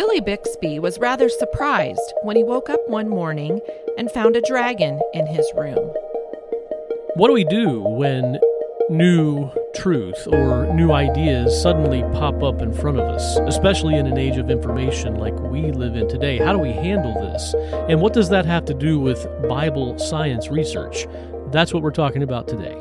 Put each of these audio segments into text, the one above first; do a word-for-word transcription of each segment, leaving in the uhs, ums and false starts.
Billy Bixby was rather surprised when he woke up one morning and found a dragon in his room. What do we do when new truth or new ideas suddenly pop up in front of us, especially in an age of information like we live in today? How do we handle this? And what does that have to do with Bible science research? That's what we're talking about today.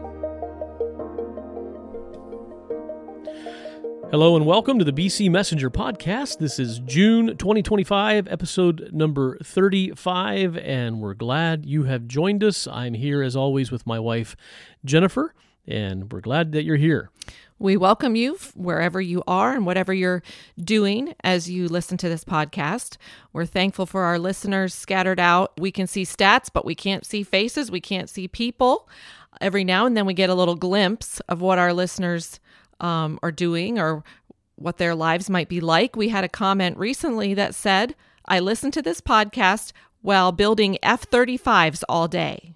Hello and welcome to the B C Messenger Podcast. This is June twenty twenty-five, episode number thirty-five, and we're glad you have joined us. I'm here, as always, with my wife, Jennifer, and we're glad that you're here. We welcome you wherever you are and whatever you're doing as you listen to this podcast. We're thankful for our listeners scattered out. We can see stats, but we can't see faces. We can't see people. Every now and then we get a little glimpse of what our listeners Um, are doing or what their lives might be like. We had a comment recently that said, I listened to this podcast while building F thirty-fives all day.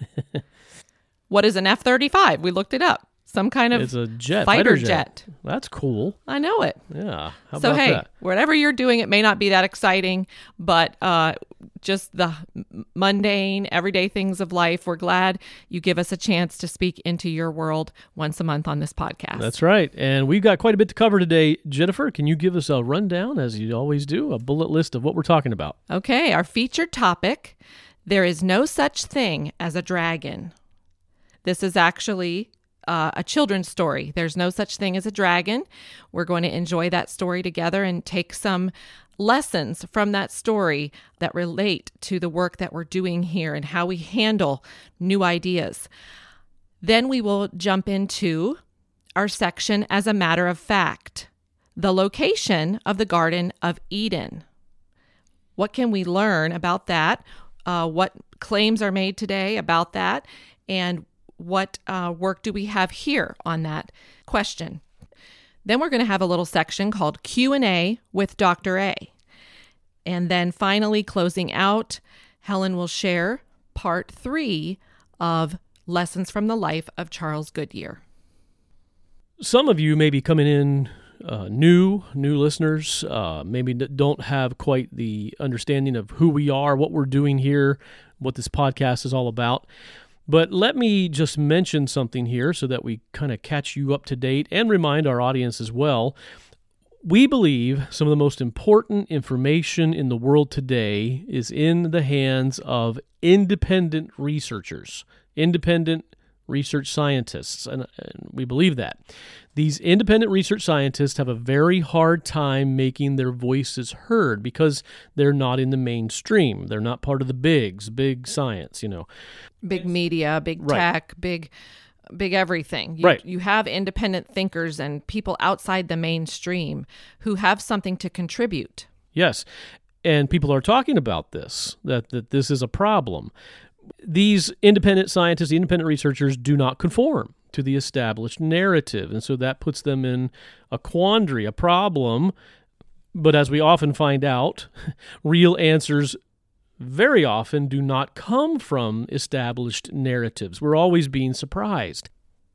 What is an F thirty-five? We looked it up. Some kind of it's a jet, fighter, fighter jet. jet. That's cool. I know it. Yeah. How so, about hey, that? whatever you're doing, it may not be that exciting, but uh, just the mundane, everyday things of life. We're glad you give us a chance to speak into your world once a month on this podcast. That's right. And we've got quite a bit to cover today. Jennifer, can you give us a rundown, as you always do, a bullet list of what we're talking about? Okay. Our featured topic, there is no such thing as a dragon. This is actually Uh, a children's story. There's no such thing as a dragon. We're going to enjoy that story together and take some lessons from that story that relate to the work that we're doing here and how we handle new ideas. Then we will jump into our section as a matter of fact, the location of the Garden of Eden. What can we learn about that? Uh, what claims are made today about that? And What uh, work do we have here on that question? Then we're going to have a little section called Q and A with Doctor A. And then finally, closing out, Helen will share part three of Lessons from the Life of Charles Goodyear. Some of you may be coming in uh, new, new listeners, uh, maybe don't have quite the understanding of who we are, what we're doing here, what this podcast is all about. But let me just mention something here so that we kind of catch you up to date and remind our audience as well. We believe some of the most important information in the world today is in the hands of independent researchers, independent research scientists, and, and we believe that. These independent research scientists have a very hard time making their voices heard because they're not in the mainstream. They're not part of the bigs, big science, you know. Big media, big right. tech, big big everything. You, right. you have independent thinkers and people outside the mainstream who have something to contribute. Yes, and people are talking about this, that, that this is a problem. These independent scientists, the independent researchers do not conform to the established narrative, and so that puts them in a quandary, a problem. But as we often find out, real answers very often do not come from established narratives. We're always being surprised.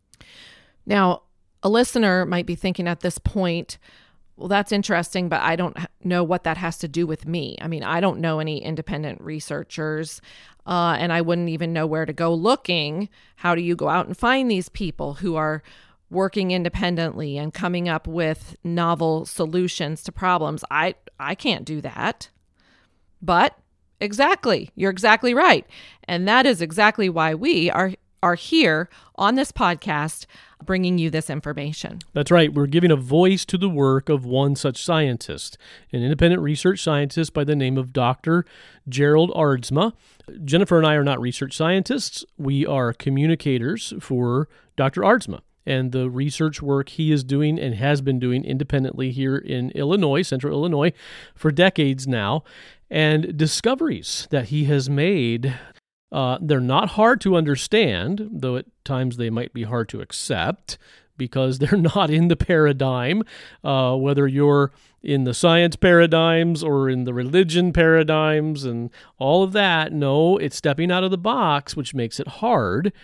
Now, a listener might be thinking at this point, well, that's interesting, but I don't know what that has to do with me. I mean, I don't know any independent researchers, uh, and I wouldn't even know where to go looking. How do you go out and find these people who are working independently and coming up with novel solutions to problems? I I can't do that. But exactly, you're exactly right. And that is exactly why we are are here on this podcast bringing you this information. That's right. We're giving a voice to the work of one such scientist, an independent research scientist by the name of Doctor Gerald Aardsma. Jennifer and I are not research scientists. We are communicators for Doctor Aardsma and the research work he is doing and has been doing independently here in Illinois, central Illinois, for decades now, and discoveries that he has made. Uh, they're not hard to understand, though at times they might be hard to accept because they're not in the paradigm, uh, whether you're in the science paradigms or in the religion paradigms and all of that. No, it's stepping out of the box, which makes it hard.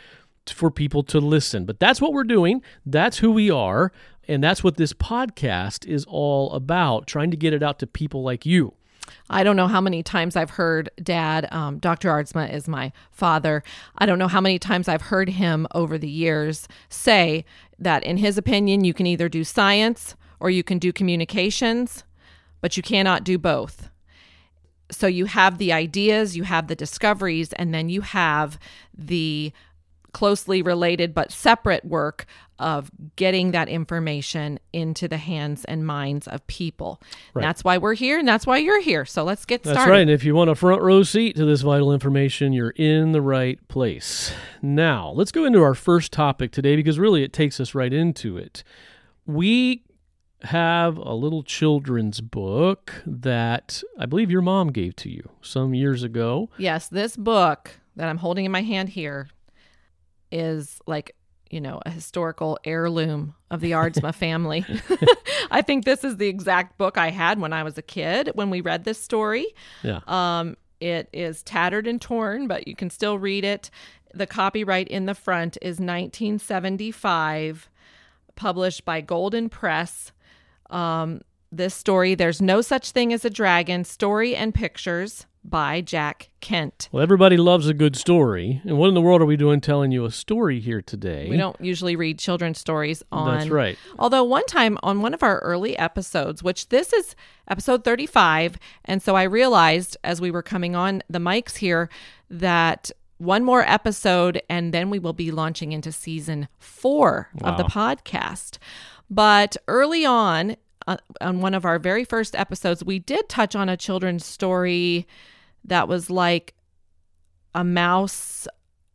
for people to listen. But that's what we're doing. That's who we are. And that's what this podcast is all about, trying to get it out to people like you. I don't know how many times I've heard Dad, um, Doctor Aardsma is my father. I don't know how many times I've heard him over the years say that in his opinion, you can either do science or you can do communications, but you cannot do both. So you have the ideas, you have the discoveries, and then you have the closely related but separate work of getting that information into the hands and minds of people. Right. That's why we're here, and that's why you're here. So let's get started. That's right. And if you want a front row seat to this vital information, you're in the right place. Now, let's go into our first topic today, because really it takes us right into it. We have a little children's book that I believe your mom gave to you some years ago. Yes, this book that I'm holding in my hand here is like, you know, a historical heirloom of the Aardsma family. I think this is the exact book I had when I was a kid when we read this story. Yeah. Um, it is tattered and torn, but you can still read it. The copyright in the front is nineteen seventy-five, published by Golden Press. Um, this story, There's No Such Thing as a Dragon, Story and Pictures by Jack Kent. Well, everybody loves a good story. And what in the world are we doing telling you a story here today? We don't usually read children's stories on... That's right. Although one time on one of our early episodes, which this is episode thirty-five, and so I realized as we were coming on the mics here that one more episode and then we will be launching into season four Wow. of the podcast. But early on, uh, on one of our very first episodes, we did touch on a children's story that was like a mouse.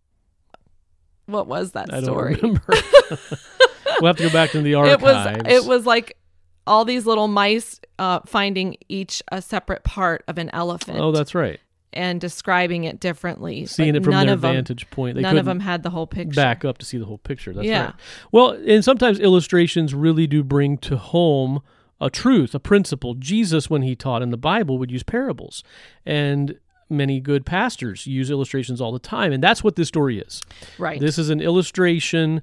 What was that I story? don't remember. We'll have to go back into the It was archives. it was like all these little mice uh, finding each a separate part of an elephant. Oh, that's right. And describing it differently. Seeing but it from none their of them, vantage point. They none of couldn't them had the whole picture. back up to see the whole picture. That's Yeah. right. Well, and sometimes illustrations really do bring to home a truth, a principle. Jesus, when he taught in the Bible, would use parables. And many good pastors use illustrations all the time. And that's what this story is. Right. This is an illustration.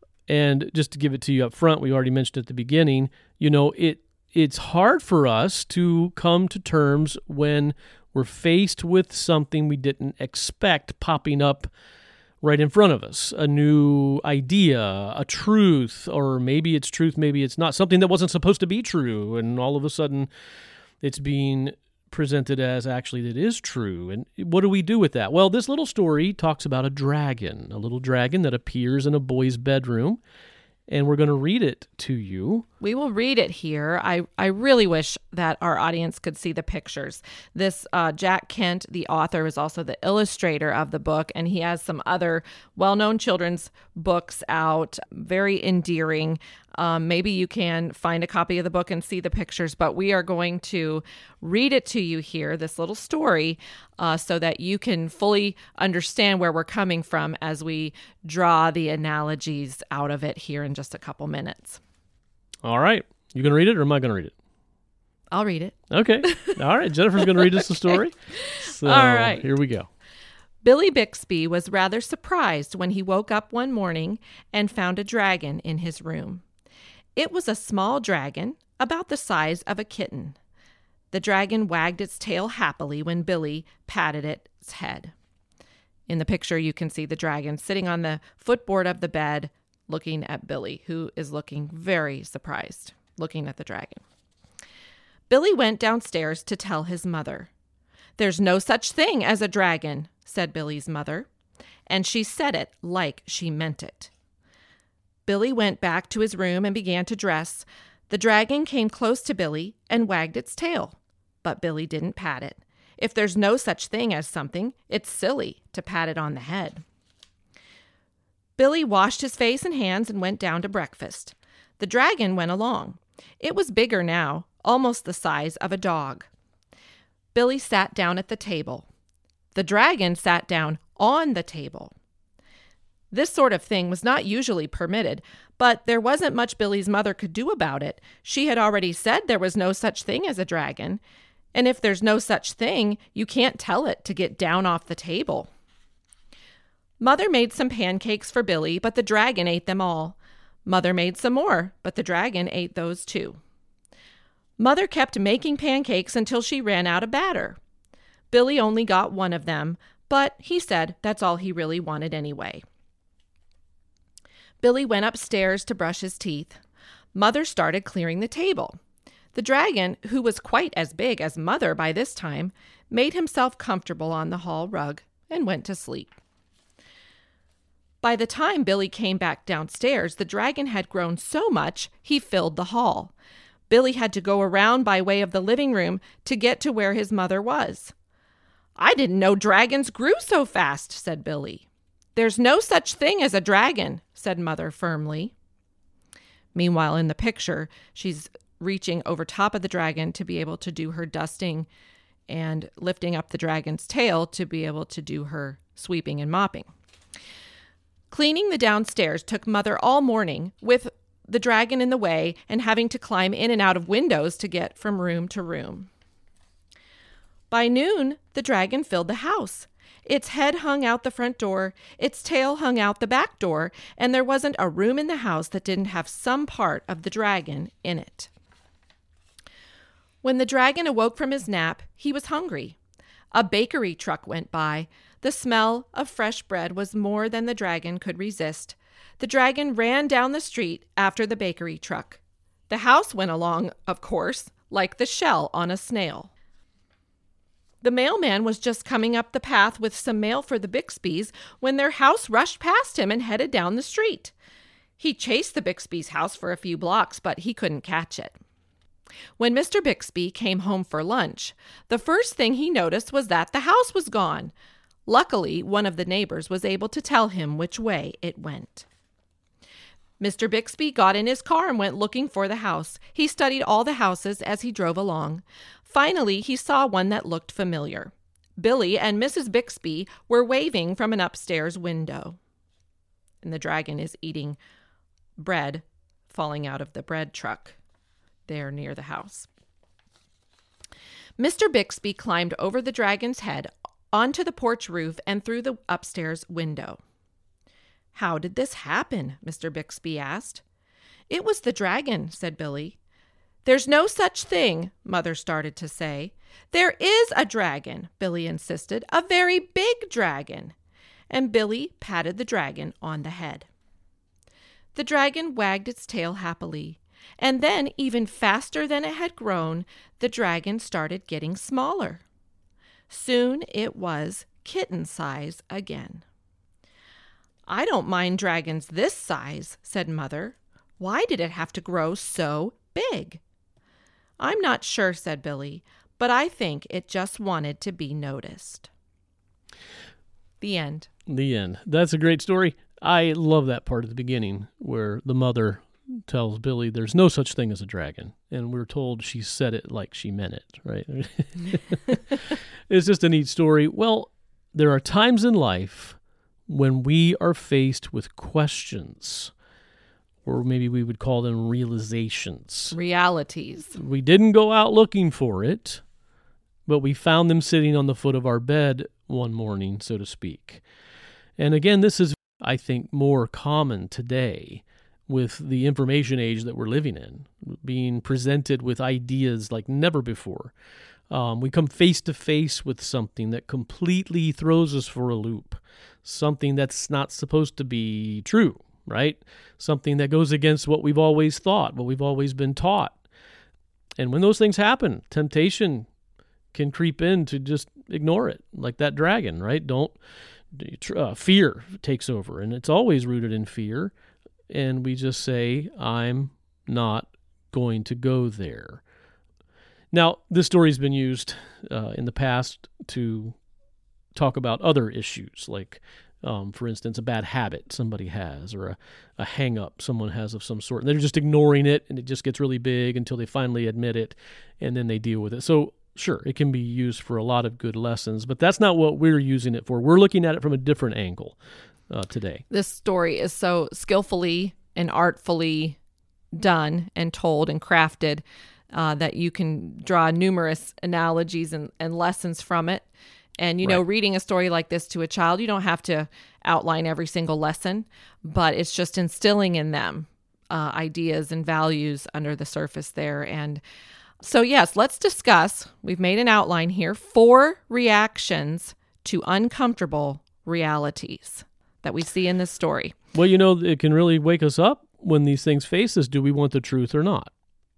And just to give it to you up front, we already mentioned at the beginning, you know, it it's hard for us to come to terms when we're faced with something we didn't expect popping up right in front of us. A new idea, a truth, or maybe it's truth, maybe it's not. Something that wasn't supposed to be true, and all of a sudden it's being presented as actually it is true. And what do we do with that? Well, this little story talks about a dragon, a little dragon that appears in a boy's bedroom, and we're going to read it to you. We will read it here. I, I really wish that our audience could see the pictures. This uh, Jack Kent, the author, is also the illustrator of the book, and he has some other well-known children's books out, very endearing. Um, maybe you can find a copy of the book and see the pictures, but we are going to read it to you here, this little story, uh, so that you can fully understand where we're coming from as we draw the analogies out of it here in just a couple minutes. All right. You going to read it, or am I going to read it? I'll read it. Okay. All right. Jennifer's going to read us the story. So, All right. Here we go. Billy Bixby was rather surprised when he woke up one morning and found a dragon in his room. It was a small dragon, about the size of a kitten. The dragon wagged its tail happily when Billy patted its head. In the picture, you can see the dragon sitting on the footboard of the bed, looking at Billy, who is looking very surprised, looking at the dragon. Billy went downstairs to tell his mother. "There's no such thing as a dragon," said Billy's mother, and she said it like she meant it. Billy went back to his room and began to dress. The dragon came close to Billy and wagged its tail, but Billy didn't pat it. If there's no such thing as something, it's silly to pat it on the head. Billy washed his face and hands and went down to breakfast. The dragon went along. It was bigger now, almost the size of a dog. Billy sat down at the table. The dragon sat down on the table. This sort of thing was not usually permitted, but there wasn't much Billy's mother could do about it. She had already said there was no such thing as a dragon, and if there's no such thing, you can't tell it to get down off the table. Mother made some pancakes for Billy, but the dragon ate them all. Mother made some more, but the dragon ate those too. Mother kept making pancakes until she ran out of batter. Billy only got one of them, but he said that's all he really wanted anyway. Billy went upstairs to brush his teeth. Mother started clearing the table. The dragon, who was quite as big as Mother by this time, made himself comfortable on the hall rug and went to sleep. By the time Billy came back downstairs, the dragon had grown so much he filled the hall. Billy had to go around by way of the living room to get to where his mother was. "I didn't know dragons grew so fast," said Billy. "There's no such thing as a dragon," said Mother firmly. Meanwhile, in the picture, she's reaching over top of the dragon to be able to do her dusting and lifting up the dragon's tail to be able to do her sweeping and mopping. Cleaning the downstairs took Mother all morning, with the dragon in the way and having to climb in and out of windows to get from room to room. By noon, the dragon filled the house. Its head hung out the front door, its tail hung out the back door, and there wasn't a room in the house that didn't have some part of the dragon in it. When the dragon awoke from his nap, he was hungry. A bakery truck went by. The smell of fresh bread was more than the dragon could resist. The dragon ran down the street after the bakery truck. The house went along, of course, like the shell on a snail. The mailman was just coming up the path with some mail for the Bixbys when their house rushed past him and headed down the street. He chased the Bixbys' house for a few blocks, but he couldn't catch it. When Mister Bixby came home for lunch, the first thing he noticed was that the house was gone. Luckily, one of the neighbors was able to tell him which way it went. Mister Bixby got in his car and went looking for the house. He studied all the houses as he drove along. Finally, he saw one that looked familiar. Billy and Missus Bixby were waving from an upstairs window. And the dragon is eating bread falling out of the bread truck there near the house. Mister Bixby climbed over the dragon's head onto the porch roof and through the upstairs window. "How did this happen?" Mister Bixby asked. "It was the dragon," said Billy. "There's no such thing," Mother started to say. "There is a dragon," Billy insisted, "a very big dragon." And Billy patted the dragon on the head. The dragon wagged its tail happily, and then, even faster than it had grown, the dragon started getting smaller. Soon it was kitten size again. "I don't mind dragons this size," said Mother. "Why did it have to grow so big?" "I'm not sure," said Billy, "but I think it just wanted to be noticed." The end. The end. That's a great story. I love that part at the beginning where the mother tells Billy there's no such thing as a dragon. And we're told she said it like she meant it, right? It's just a neat story. Well, there are times in life when we are faced with questions, or maybe we would call them realizations. Realities. We didn't go out looking for it, but we found them sitting on the foot of our bed one morning, so to speak. And again, this is, I think, more common today with the information age that we're living in, being presented with ideas like never before. Um, we come face to face with something that completely throws us for a loop, something that's not supposed to be true, right? Something that goes against what we've always thought, what we've always been taught. And when those things happen, temptation can creep in to just ignore it, like that dragon, right? Don't, uh, fear takes over, and it's always rooted in fear. And we just say, I'm not going to go there. Now, this story has been used uh, in the past to talk about other issues, like, um, for instance, a bad habit somebody has, or a, a hang-up someone has of some sort. And they're just ignoring it, and it just gets really big until they finally admit it, and then they deal with it. So, sure, it can be used for a lot of good lessons, but that's not what we're using it for. We're looking at it from a different angle uh, today. This story is so skillfully and artfully done and told and crafted uh, that you can draw numerous analogies and, and lessons from it. And, you know, Right. reading a story like this to a child, you don't have to outline every single lesson, but it's just instilling in them uh, ideas and values under the surface there. And so, yes, let's discuss, we've made an outline here, four reactions to uncomfortable realities that we see in this story. Well, you know, it can really wake us up when these things face us. Do we want the truth or not?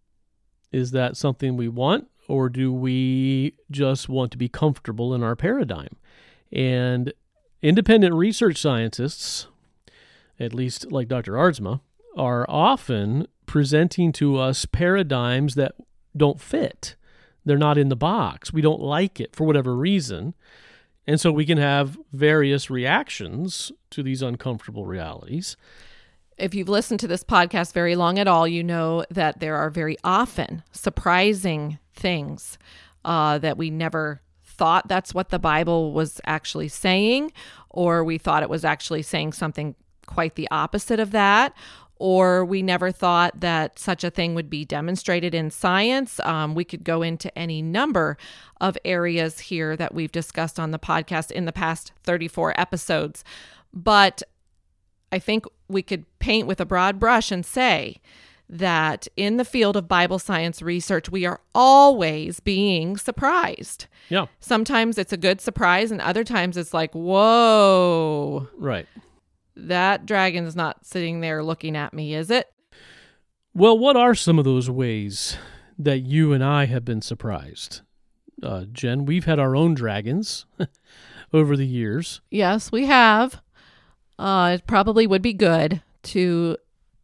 Is that something we want, or do we just want to be comfortable in our paradigm? And independent research scientists, at least like Doctor Aardsma, are often presenting to us paradigms that don't fit. They're not in the box. We don't like it for whatever reason. And so we can have various reactions to these uncomfortable realities. If you've listened to this podcast very long at all, you know that there are very often surprising things uh, that we never thought that's what the Bible was actually saying, or we thought it was actually saying something quite the opposite of that, or we never thought that such a thing would be demonstrated in science. Um, we could go into any number of areas here that we've discussed on the podcast in the past thirty-four episodes. But I think we could paint with a broad brush and say that in the field of Bible science research, we are always being surprised. Yeah. Sometimes it's a good surprise, and other times it's like, whoa, Right. that dragon's not sitting there looking at me, is it? Well, what are some of those ways that you and I have been surprised? Uh, Jen, we've had our own dragons over the years. Yes, we have. Uh, it probably would be good to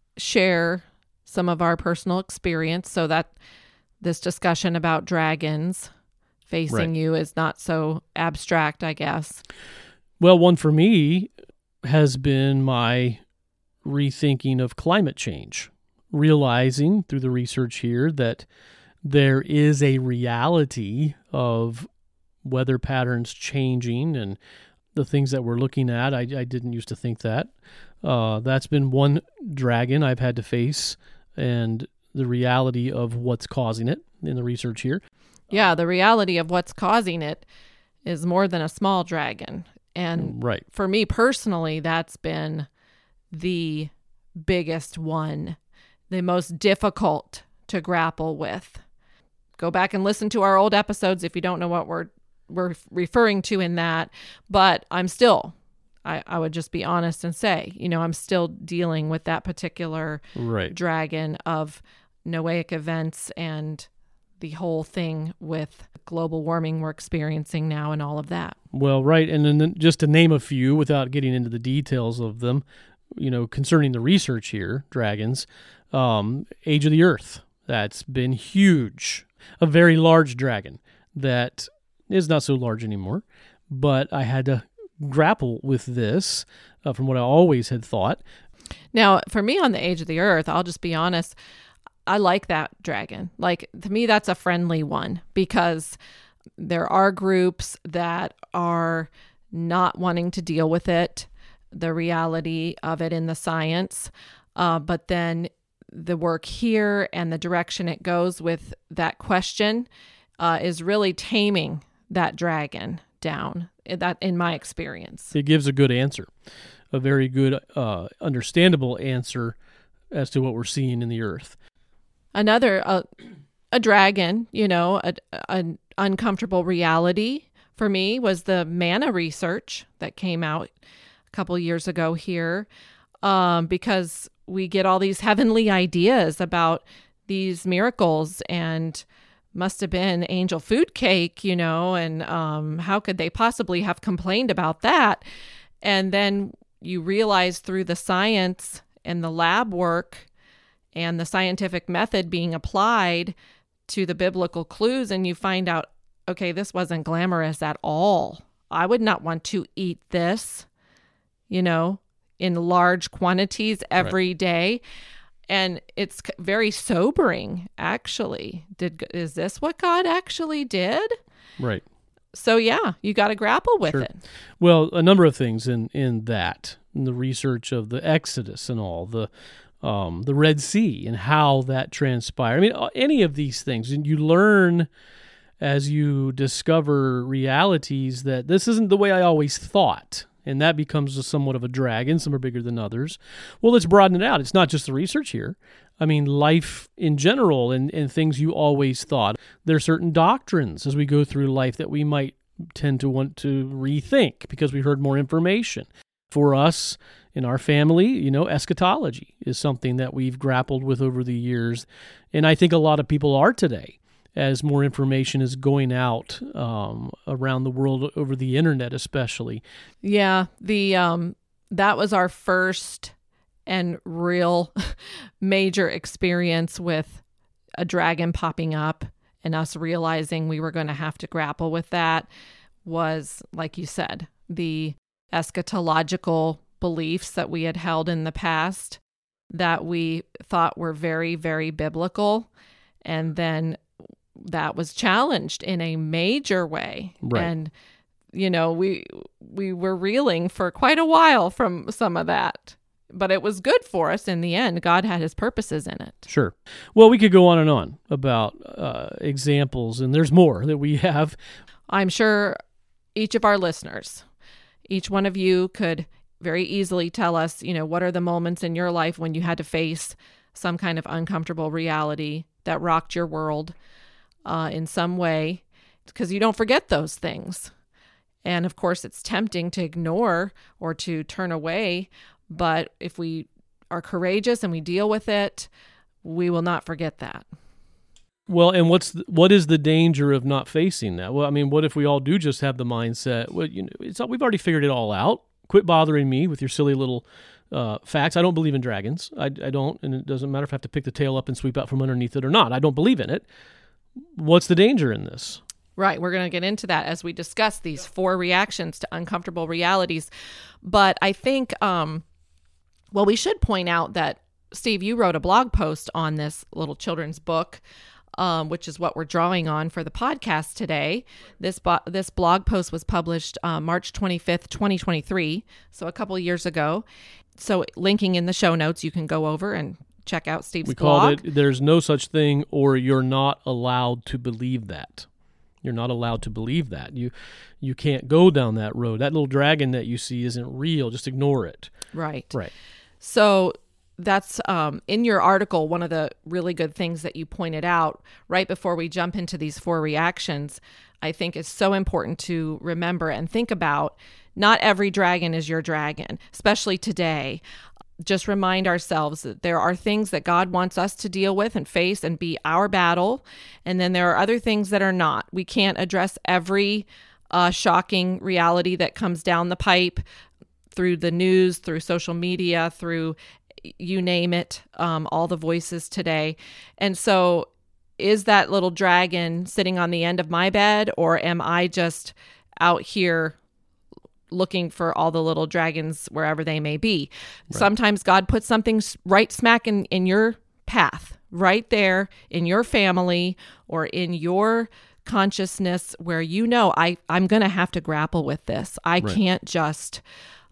share some of our personal experience so that this discussion about dragons facing Right. you is not so abstract, I guess. Well, one for me has been my rethinking of climate change, realizing through the research here that there is a reality of weather patterns changing and the things that we're looking at. I, I didn't used to think that. Uh, that's been one dragon I've had to face, and the reality of what's causing it in the research here. Yeah, the reality of what's causing it is more than a small dragon. And Right. for me personally, that's been the biggest one, the most difficult to grapple with. Go back and listen to our old episodes if you don't know what we're we're referring to in that. But I'm still, I, I would just be honest and say, you know, I'm still dealing with that particular Right. dragon of Noahic events and the whole thing with global warming we're experiencing now and all of that. Well, right. And then just to name a few without getting into the details of them, you know, concerning the research here, dragons, um, Age of the Earth, that's been huge. A very large dragon that is not so large anymore, but I had to grapple with this uh, from what I always had thought. Now, for me on the Age of the Earth, I'll just be honest, I like that dragon. Like, to me, that's a friendly one because there are groups that are not wanting to deal with it, the reality of it in the science. Uh, but then the work here and the direction it goes with that question uh, is really taming that dragon down, that in my experience. It gives a good answer, a very good, uh, understandable answer as to what we're seeing in the earth. Another, uh, a dragon, you know, a, an uncomfortable reality for me was the manna research that came out a couple years ago here, um, because we get all these heavenly ideas about these miracles and must have been angel food cake, you know, and um, how could they possibly have complained about that? And then you realize through the science and the lab work and the scientific method being applied to the biblical clues, and you find out, okay, this wasn't glamorous at all. I would not want to eat this, you know, in large quantities every Right. day. And it's c- very sobering, actually. Did is this what God actually did? Right. So yeah, you got to grapple with Sure. it. Well, a number of things in, in that, in the research of the Exodus and all, the um, the Red Sea and how that transpired. I mean, any of these things, and you learn as you discover realities that this isn't the way I always thought. And that becomes a somewhat of a drag, and some are bigger than others. Well, let's broaden it out. It's not just the research here. I mean, life in general and, and things you always thought. There are certain doctrines as we go through life that we might tend to want to rethink because we heard more information. For us, in our family, you know, eschatology is something that we've grappled with over the years. And I think a lot of people are today, as more information is going out um, around the world over the internet, especially. Yeah, the um, that was our first and real major experience with a dragon popping up and us realizing we were going to have to grapple with that was, like you said, the eschatological beliefs that we had held in the past that we thought were very, very biblical. And then that was challenged in a major way. Right. And, you know, we we were reeling for quite a while from some of that. But it was good for us in the end. God had his purposes in it. Sure. Well, we could go on and on about uh, examples, and there's more that we have. I'm sure each of our listeners, each one of you could very easily tell us, you know, what are the moments in your life when you had to face some kind of uncomfortable reality that rocked your world uh, in some way, because you don't forget those things. And of course, it's tempting to ignore or to turn away. But if we are courageous and we deal with it, we will not forget that. Well, and what's the, what is the danger of not facing that? Well, I mean, what if we all do just have the mindset, well, you know, it's all, we've already figured it all out. Quit bothering me with your silly little uh, facts. I don't believe in dragons. I, I don't, and it doesn't matter if I have to pick the tail up and sweep out from underneath it or not. I don't believe in it. What's the danger in this? Right. We're going to get into that as we discuss these four reactions to uncomfortable realities. But I think, um, well, we should point out that, Steve, you wrote a blog post on this little children's book, um, which is what we're drawing on for the podcast today. This bo- this blog post was published uh, March twenty-fifth, twenty twenty-three, so a couple of years ago. So linking in the show notes, you can go over and check out Steve's we blog. We called it, There's No Such Thing, or You're Not Allowed to Believe That. You're not allowed to believe that. You you can't go down that road. That little dragon that you see isn't real. Just ignore it. Right. Right. So that's um, in your article, one of the really good things that you pointed out right before we jump into these four reactions, I think is so important to remember and think about. Not every dragon is your dragon, especially today. Just remind ourselves that there are things that God wants us to deal with and face and be our battle. And then there are other things that are not. We can't address every uh, shocking reality that comes down the pipe through the news, through social media, through you name it, um, all the voices today. And so is that little dragon sitting on the end of my bed, or am I just out here looking for all the little dragons wherever they may be? Right. Sometimes God puts something right smack in, in your path, right there in your family or in your consciousness where you know, I, I'm going to have to grapple with this. I right. can't just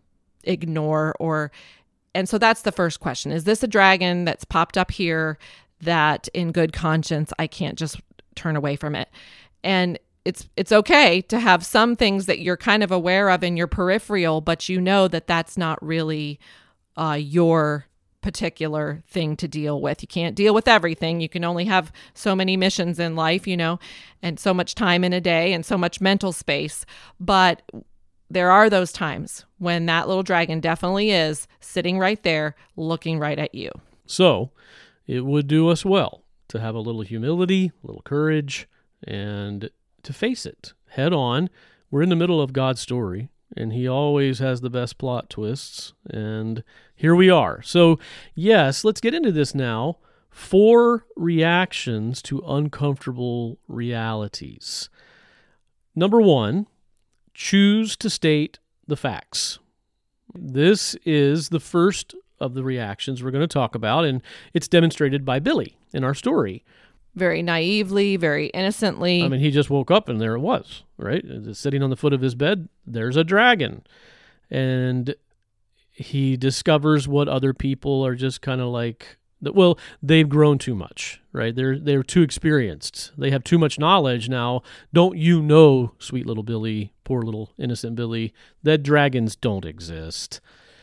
ignore or... And so that's the first question. Is this a dragon that's popped up here that in good conscience, I can't just turn away from it? And it's it's okay to have some things that you're kind of aware of in your peripheral, but you know that that's not really uh, your particular thing to deal with. You can't deal with everything. You can only have so many missions in life, you know, and so much time in a day and so much mental space. But there are those times when that little dragon definitely is sitting right there, looking right at you. So it would do us well to have a little humility, a little courage, and to face it head on. We're in the middle of God's story, and he always has the best plot twists, and here we are. So yes, let's get into this now. Four reactions to uncomfortable realities. Number one, choose to state the facts. This is the first of the reactions we're going to talk about, and it's demonstrated by Billy in our story. Very naively, very innocently. I mean, he just woke up and there it was, right? Sitting on the foot of his bed, there's a dragon. And he discovers what other people are just kind of like That, well, they've grown too much, right? They're they're too experienced. They have too much knowledge now. Don't you know, sweet little Billy, poor little innocent Billy, that dragons don't exist.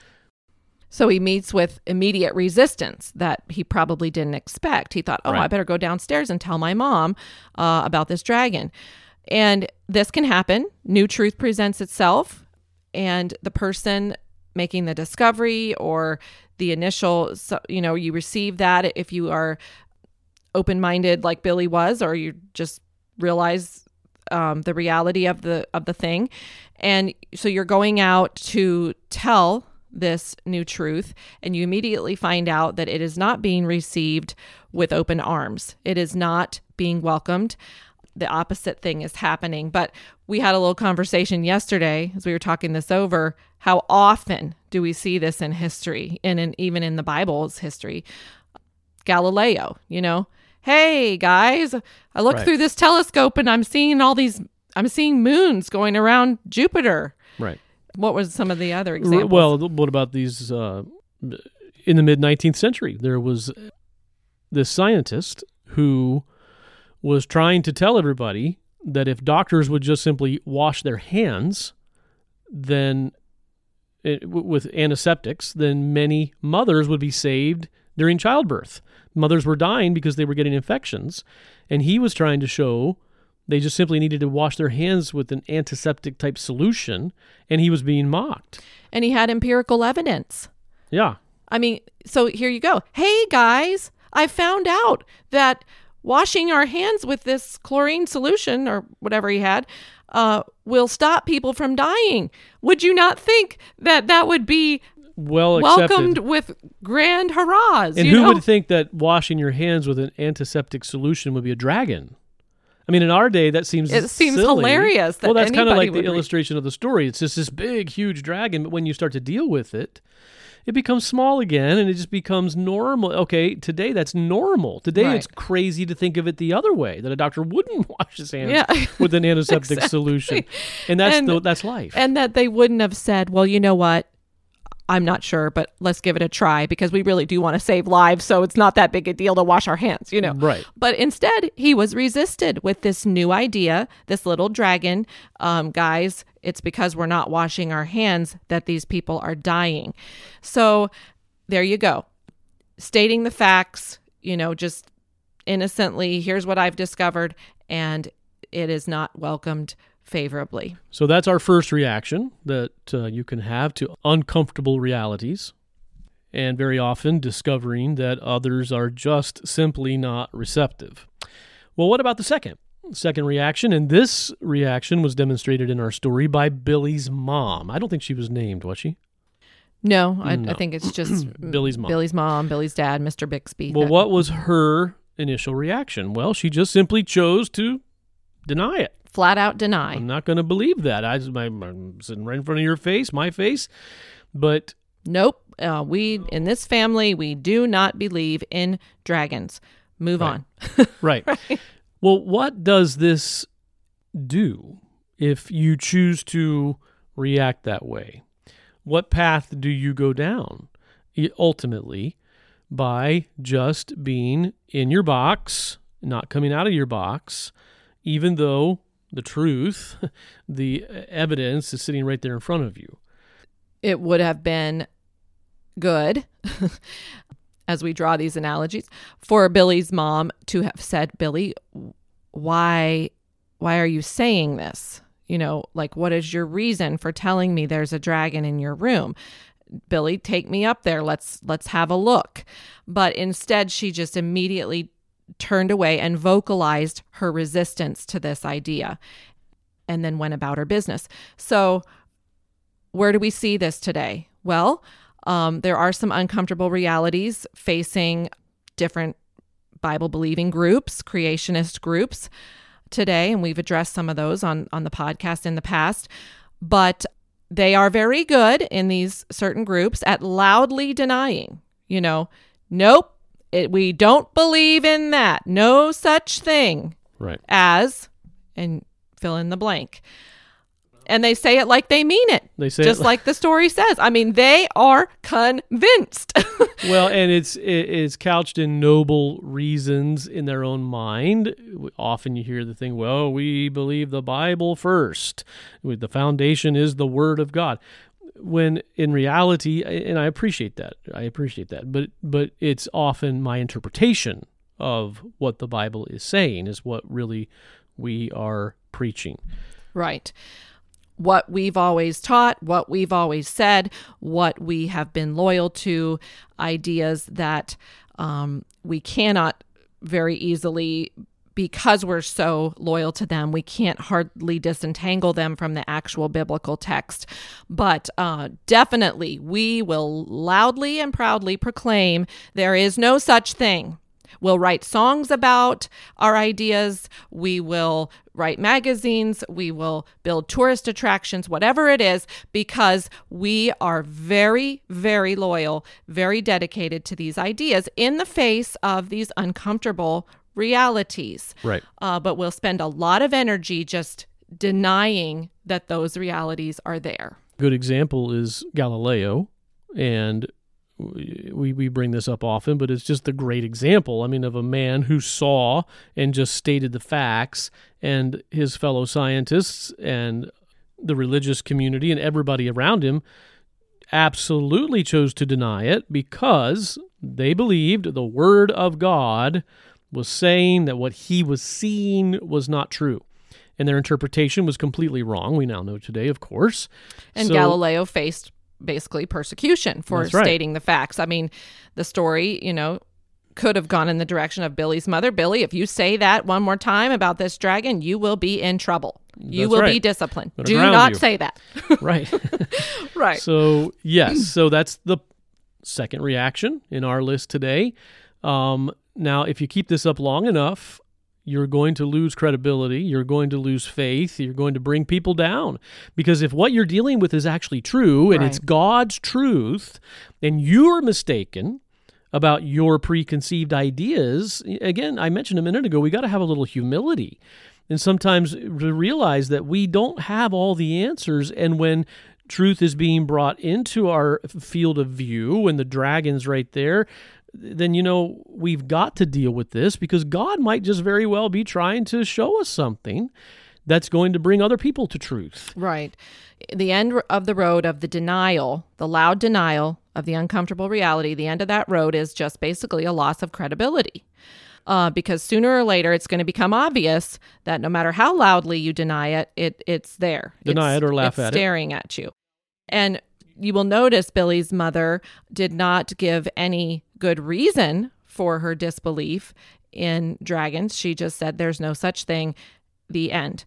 So he meets with immediate resistance that he probably didn't expect. He thought, oh, Right. I better go downstairs and tell my mom uh, about this dragon. And this can happen. New truth presents itself, and the person making the discovery or the initial, so- you know, you receive that if you are open-minded like Billy was, or you just realize um, the reality of the of the thing. And so you're going out to tell this new truth, and you immediately find out that it is not being received with open arms. It is not being welcomed. The opposite thing is happening. But we had a little conversation yesterday as we were talking this over. How often do we see this in history, and in, even in the Bible's history? Galileo, you know, hey guys, I look Right. through this telescope and I'm seeing all these, I'm seeing moons going around Jupiter. Right. What was some of the other R- examples? Well, what about these? Uh, in the mid-nineteenth century, there was this scientist who was trying to tell everybody that if doctors would just simply wash their hands, then it, w- with antiseptics, then many mothers would be saved during childbirth. Mothers were dying because they were getting infections, and he was trying to show they just simply needed to wash their hands with an antiseptic type solution, and he was being mocked. And he had empirical evidence. Yeah. I mean, so here you go. Hey guys, I found out that washing our hands with this chlorine solution or whatever he had uh, will stop people from dying. Would you not think that that would be Well welcomed accepted. with grand hurrahs? And you who know? would think that washing your hands with an antiseptic solution would be a dragon? I mean, in our day, that seems It seems silly. hilarious that well, that's kind of anybody like the would read- illustration of the story. It's just this big, huge dragon, but when you start to deal with it, it becomes small again, and it just becomes normal. Okay, today that's normal. Today Right. it's crazy to think of it the other way, that a doctor wouldn't wash his hands Yeah. with an antiseptic Exactly. solution. And that's And- the, that's life. And that they wouldn't have said, well, you know what? I'm not sure, but let's give it a try because we really do want to save lives. So it's not that big a deal to wash our hands, you know? Right. But instead, he was resisted with this new idea, this little dragon. Um, guys, it's because we're not washing our hands that these people are dying. So there you go. Stating the facts, you know, just innocently, here's what I've discovered, and it is not welcomed favorably. So that's our first reaction that uh, you can have to uncomfortable realities, and very often discovering that others are just simply not receptive. Well, what about the second? Second reaction, and this reaction was demonstrated in our story by Billy's mom. I don't think she was named, was she? No, I, No. I think it's just Billy's mom. Billy's mom, Billy's dad, Mister Bixby. Well, That- what was her initial reaction? Well, she just simply chose to deny it. Flat out deny. I'm not going to believe that. I, I'm sitting right in front of your face, my face, but Nope. Uh, we in this family we do not believe in dragons. Move Right. on. Right. Well, what does this do if you choose to react that way? What path do you go down? Y- Ultimately, by just being in your box, not coming out of your box, even though the truth, the evidence is sitting right there in front of you. It would have been good, as we draw these analogies, for Billy's mom to have said, Billy, why why are you saying this? You know, like, what is your reason for telling me there's a dragon in your room? Billy, take me up there. Let's let's have a look. But instead, she just immediately turned away and vocalized her resistance to this idea and then went about her business. So where do we see this today? Well, um, there are some uncomfortable realities facing different Bible-believing groups, creationist groups today, and we've addressed some of those on, on the podcast in the past. But they are very good in these certain groups at loudly denying, you know, nope, it, we don't believe in that. No such thing Right. as, and fill in the blank. And they say it like they mean it. They say just it, like the story says. I mean, they are convinced. Well, and it's it's couched in noble reasons in their own mind. Often you hear the thing, well, we believe the Bible first. The foundation is the Word of God. When in reality, and I appreciate that, I appreciate that, but but it's often my interpretation of what the Bible is saying is what really we are preaching. Right. What we've always taught, what we've always said, what we have been loyal to, ideas that um, we cannot very easily, because we're so loyal to them, we can't hardly disentangle them from the actual biblical text. But uh, definitely, we will loudly and proudly proclaim there is no such thing. We'll write songs about our ideas. We will write magazines. We will build tourist attractions, whatever it is, because we are very, very loyal, very dedicated to these ideas in the face of these uncomfortable realities. Right. Uh, but we'll spend a lot of energy just denying that those realities are there. Good example is Galileo, and we we bring this up often, but it's just a great example, I mean, of a man who saw and just stated the facts, and his fellow scientists and the religious community and everybody around him absolutely chose to deny it because they believed the Word of God was saying that what he was seeing was not true. And their interpretation was completely wrong. We now know today, of course. And so, Galileo faced basically persecution for That's right. stating the facts. I mean, the story, you know, could have gone in the direction of Billy's mother. Billy, if you say that one more time about this dragon, you will be in trouble. You That's will right. be disciplined. Gonna Do ground not you. say that. Right. Right. So, yes. So that's the second reaction in our list today. Um, now, if you keep this up long enough, you're going to lose credibility, you're going to lose faith, you're going to bring people down. Because if what you're dealing with is actually true, and Right. it's God's truth, and you're mistaken about your preconceived ideas, again, I mentioned a minute ago, we got to have a little humility. And sometimes to realize that we don't have all the answers, and when truth is being brought into our field of view, and the dragon's right there, then, you know, we've got to deal with this because God might just very well be trying to show us something that's going to bring other people to truth. Right. The end of the road of the denial, the loud denial of the uncomfortable reality, the end of that road is just basically a loss of credibility. Uh, because sooner or later, it's going to become obvious that no matter how loudly you deny it, it it's there. Deny it's, it or laugh it's at it. staring at you. And you will notice Billy's mother did not give any good reason for her disbelief in dragons. She just said there's no such thing, the end.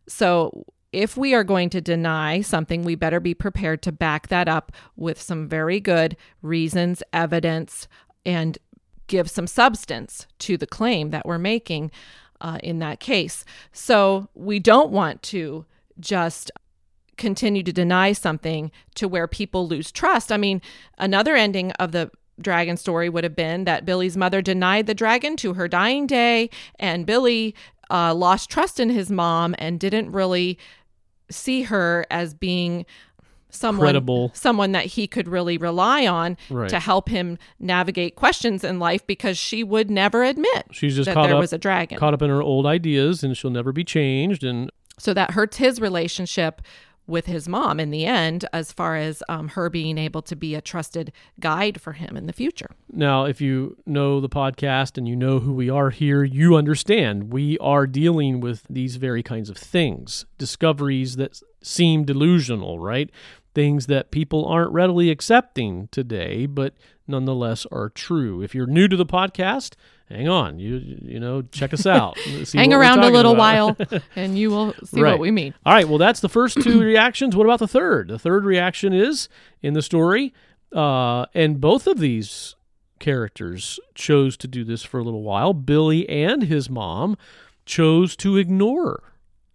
So if we are going to deny something, we better be prepared to back that up with some very good reasons, evidence, and give some substance to the claim that we're making uh, in that case. So we don't want to just continue to deny something to where people lose trust. I mean, another ending of the dragon story would have been that Billy's mother denied the dragon to her dying day, and Billy uh, lost trust in his mom and didn't really see her as being someone Credible. someone that he could really rely on Right. to help him navigate questions in life, because she would never admit She's just that caught there up, was a dragon. caught up in her old ideas, and she'll never be changed. And So that hurts his relationship with his mom in the end, as far as um, her being able to be a trusted guide for him in the future. now, if you know the podcast and you know who we are here, you understand we are dealing with these very kinds of things, discoveries that seem delusional, right? Things that people aren't readily accepting today, but nonetheless are true. If you're new to the podcast, hang on, you you know, check us out. See Hang what we're around a talking little about. while and you will see Right. what we mean. All right, well, that's the first two reactions. What about the third? The third reaction is in the story, uh, and both of these characters chose to do this for a little while. Billy and his mom chose to ignore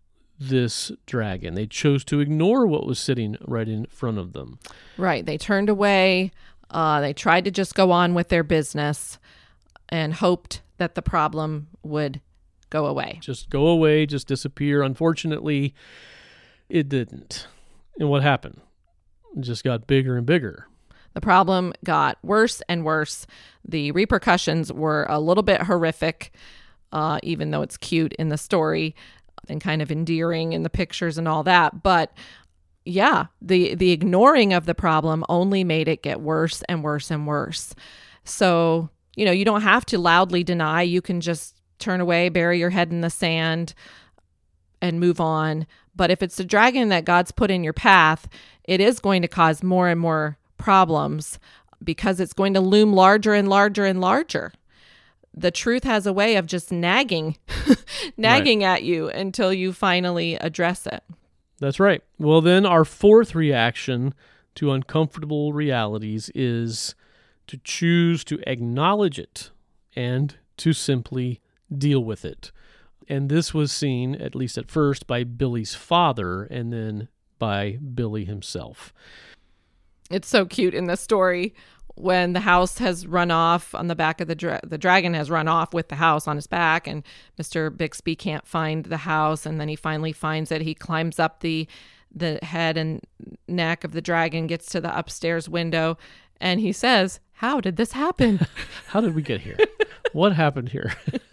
this dragon. They chose to ignore what was sitting right in front of them. Right. They turned away. Uh, they tried to just go on with their business and hoped that the problem would go away. Just go away, just disappear. Unfortunately, It didn't. And what happened? It just got bigger and bigger. The problem got worse and worse. The repercussions were a little bit horrific, uh, even though it's cute in the story and kind of endearing in the pictures and all that. But yeah, the, the ignoring of the problem only made it get worse and worse and worse. So, you know, you don't have to loudly deny. You can just turn away, bury your head in the sand, and move on. But if it's a dragon that God's put in your path, it is going to cause more and more problems because it's going to loom larger and larger and larger. The truth has a way of just nagging, nagging right. at you until you finally address it. That's right. Well, then our fourth reaction to uncomfortable realities is to choose to acknowledge it and to simply deal with it. And this was seen, at least at first, by Billy's father and then by Billy himself. It's so cute in the story when the house has run off on the back of the dra- the dragon has run off with the house on his back, and Mister Bixby can't find the house, and then he finally finds it. He climbs up the the head and neck of the dragon, gets to the upstairs window, and he says, "How did this happen? How did we get here? What happened here?"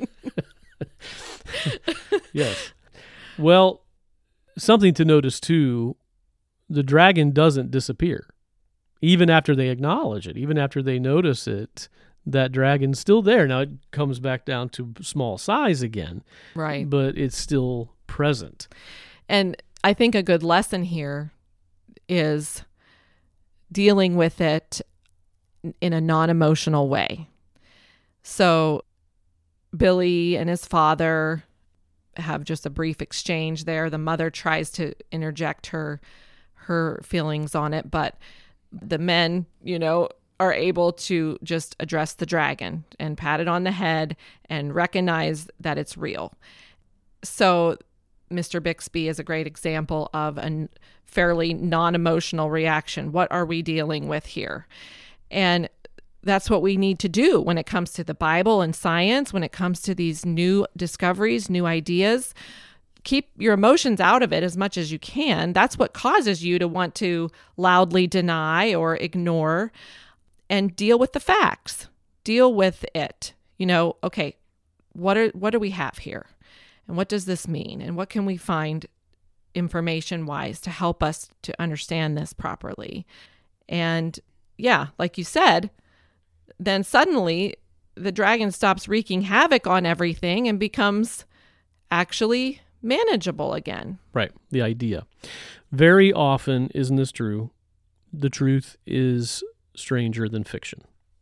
Yes. Well, something to notice too, the dragon doesn't disappear. Even after they acknowledge it, even after they notice it, that dragon's still there. Now it comes back down to small size again. Right. But it's still present. And I think a good lesson here is dealing with it in a non-emotional way. So Billy and his father have just a brief exchange there. The mother tries to interject her her feelings on it, but the men, you know, are able to just address the dragon and pat it on the head and recognize that it's real. So Mister Bixby is a great example of a fairly non-emotional reaction. What are we dealing with here? And that's what we need to do when it comes to the Bible and science, when it comes to these new discoveries, new ideas. Keep your emotions out of it as much as you can. That's what causes you to want to loudly deny or ignore, and deal with the facts. Deal with it. You know, okay, what are what do we have here? And what does this mean? And what can we find information-wise to help us to understand this properly? And yeah, like you said, then suddenly the dragon stops wreaking havoc on everything and becomes actually manageable again. Right, the idea. Very often, isn't this true? The truth is stranger than fiction.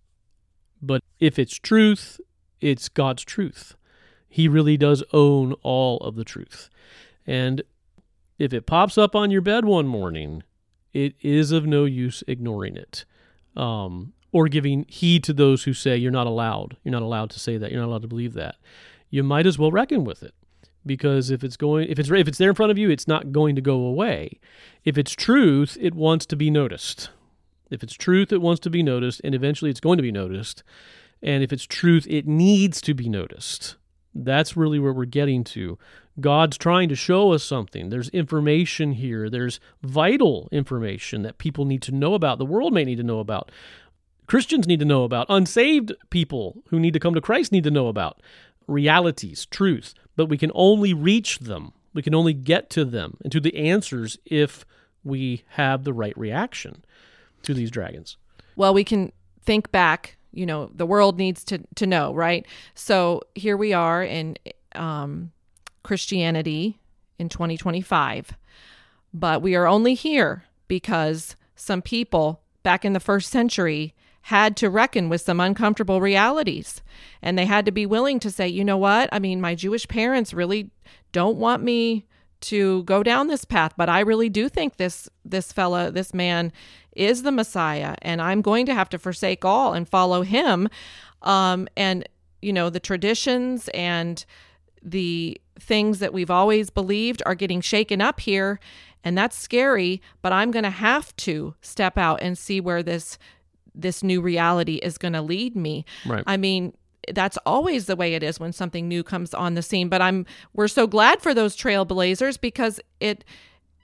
But if it's truth, it's God's truth. He really does own all of the truth. And if it pops up on your bed one morning, it is of no use ignoring it. Um, or giving heed to those who say you're not allowed. You're not allowed to say that. You're not allowed to believe that. You might as well reckon with it. Because if it's going, if it's if it's there in front of you, it's not going to go away. If it's truth, it wants to be noticed. If it's truth, it wants to be noticed, and eventually it's going to be noticed. And if it's truth, it needs to be noticed. That's really where we're getting to. God's trying to show us something. There's information here. There's vital information that people need to know about. The world may need to know about. Christians need to know about. Unsaved people who need to come to Christ need to know about. Realities, truth. But we can only reach them. We can only get to them and to the answers if we have the right reaction to these dragons. Well, we can think back, you know, the world needs to, to know, right? So here we are in um, Christianity in twenty twenty-five, but we are only here because some people back in the first century had to reckon with some uncomfortable realities. And they had to be willing to say, you know what? I mean, my Jewish parents really don't want me to go down this path, but I really do think this this fella, this man is the Messiah, and I'm going to have to forsake all and follow him. Um, and, you know, the traditions and the things that we've always believed are getting shaken up here, and that's scary, but I'm going to have to step out and see where this this new reality is going to lead me. Right. I mean, that's always the way it is when something new comes on the scene. But I'm we're so glad for those trailblazers because it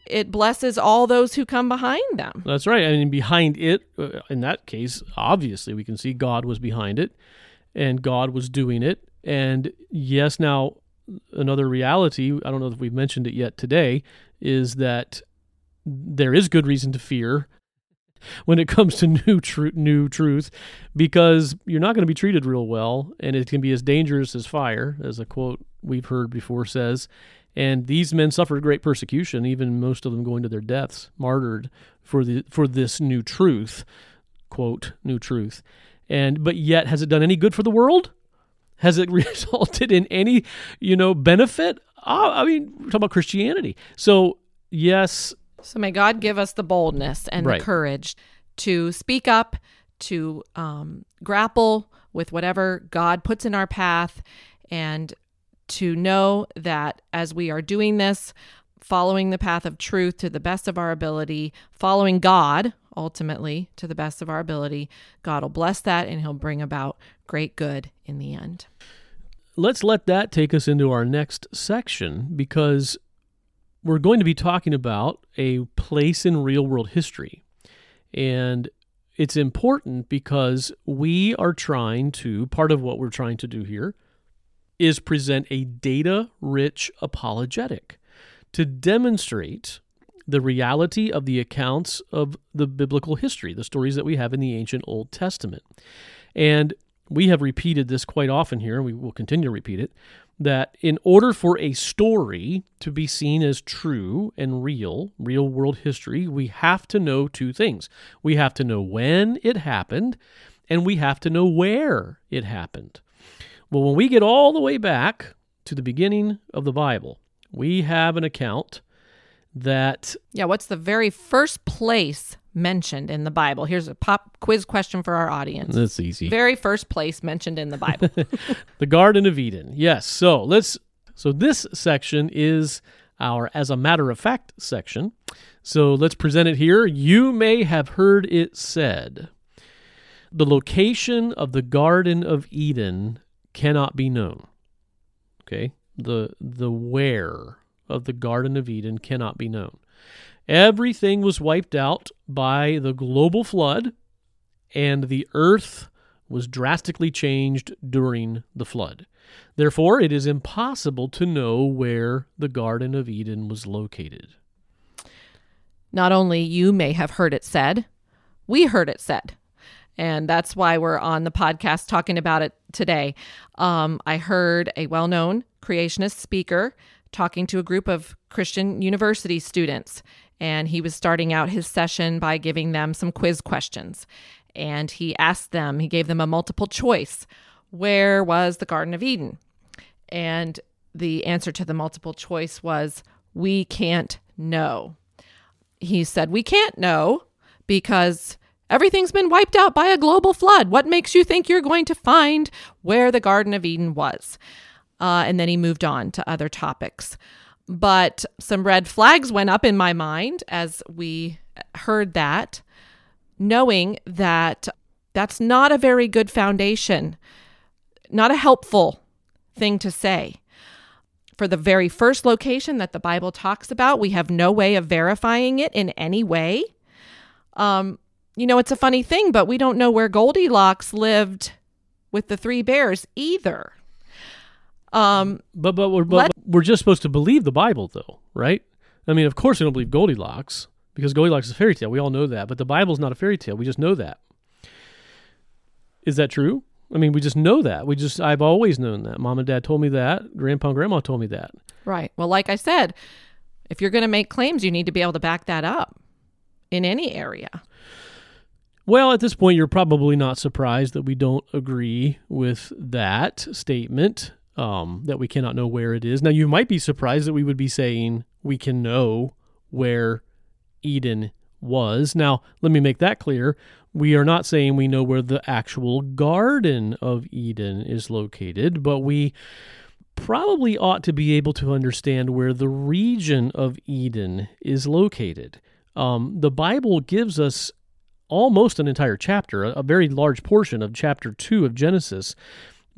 it blesses all those who come behind them. That's right. I mean, behind it, uh, in that case, obviously we can see God was behind it and God was doing it. And yes, now another reality, I don't know if we've mentioned it yet today, is that there is good reason to fear when it comes to new tr- new truth, because you're not going to be treated real well, and it can be as dangerous as fire, as a quote we've heard before says. And these men suffered great persecution, even most of them going to their deaths, martyred for the for this new truth, quote, new truth. And but yet, has it done any good for the world? Has it resulted in any, you know, benefit? Oh, I mean, we're talking about Christianity. So, yes. So may God give us the boldness and Right. the courage to speak up, to um, grapple with whatever God puts in our path, and to know that as we are doing this, following the path of truth to the best of our ability, following God ultimately to the best of our ability, God will bless that and he'll bring about great good in the end. Let's let that take us into our next section, because we're going to be talking about a place in real-world history. And it's important because we are trying to, part of what we're trying to do here is present a data-rich apologetic to demonstrate the reality of the accounts of the biblical history, the stories that we have in the ancient Old Testament. And we have repeated this quite often here, and we will continue to repeat it, that in order for a story to be seen as true and real, real-world history, we have to know two things. We have to know when it happened, and we have to know where it happened. Well, when we get all the way back to the beginning of the Bible, we have an account that... Yeah, what's the very first place mentioned in the Bible? Here's a pop quiz question for our audience. That's easy. Very first place mentioned in the Bible. The Garden of Eden. Yes. So let's. So this section is our as a matter of fact section. So let's present it here. You may have heard it said, the location of the Garden of Eden cannot be known. Okay. The the where of the Garden of Eden cannot be known. Everything was wiped out by the global flood, and the earth was drastically changed during the flood. Therefore, it is impossible to know where the Garden of Eden was located. Not only you may have heard it said, we heard it said. And that's why we're on the podcast talking about it today. Um, I heard a well-known creationist speaker talking to a group of Christian university students, and he was starting out his session by giving them some quiz questions. And he asked them, he gave them a multiple choice, where was the Garden of Eden? And the answer to the multiple choice was, we can't know. He said, we can't know because everything's been wiped out by a global flood. What makes you think you're going to find where the Garden of Eden was? Uh, and then he moved on to other topics. But some red flags went up in my mind as we heard that, knowing that that's not a very good foundation, not a helpful thing to say. For the very first location that the Bible talks about, we have no way of verifying it in any way. Um, you know, it's a funny thing, but we don't know where Goldilocks lived with the three bears either. Um, but but, we're, but let, we're just supposed to believe the Bible, though, right? I mean, of course we don't believe Goldilocks, because Goldilocks is a fairy tale. We all know that. But the Bible's not a fairy tale. We just know that. Is that true? I mean, we just know that. We just, I've always known that. Mom and Dad told me that. Grandpa and Grandma told me that. Right. Well, like I said, if you're going to make claims, you need to be able to back that up in any area. Well, at this point, you're probably not surprised that we don't agree with that statement, um, that we cannot know where it is. Now, you might be surprised that we would be saying we can know where Eden was. Now, let me make that clear. We are not saying we know where the actual Garden of Eden is located, but we probably ought to be able to understand where the region of Eden is located. Um, the Bible gives us almost an entire chapter, a, a very large portion of chapter two of Genesis,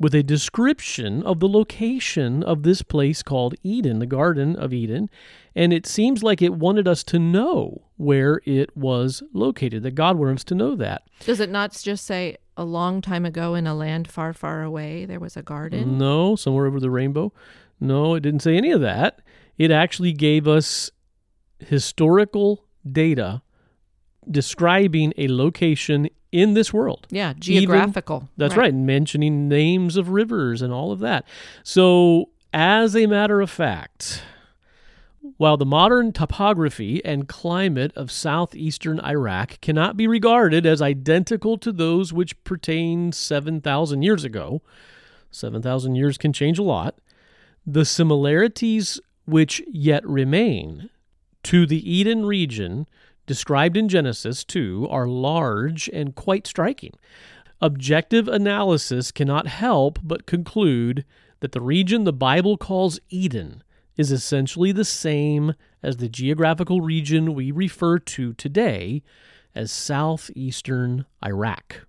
with a description of the location of this place called Eden, the Garden of Eden, and it seems like it wanted us to know where it was located, that God wanted us to know that. Does it not just say, a long time ago in a land far, far away, there was a garden? No, somewhere over the rainbow. No, it didn't say any of that. It actually gave us historical data describing a location in this world. Yeah, geographical. Even, that's right. right, mentioning names of rivers and all of that. So, as a matter of fact, while the modern topography and climate of southeastern Iraq cannot be regarded as identical to those which pertain seven thousand years ago, seven thousand years can change a lot, the similarities which yet remain to the Eden region described in Genesis two are large and quite striking. Objective analysis cannot help but conclude that the region the Bible calls Eden is essentially the same as the geographical region we refer to today as southeastern Iraq.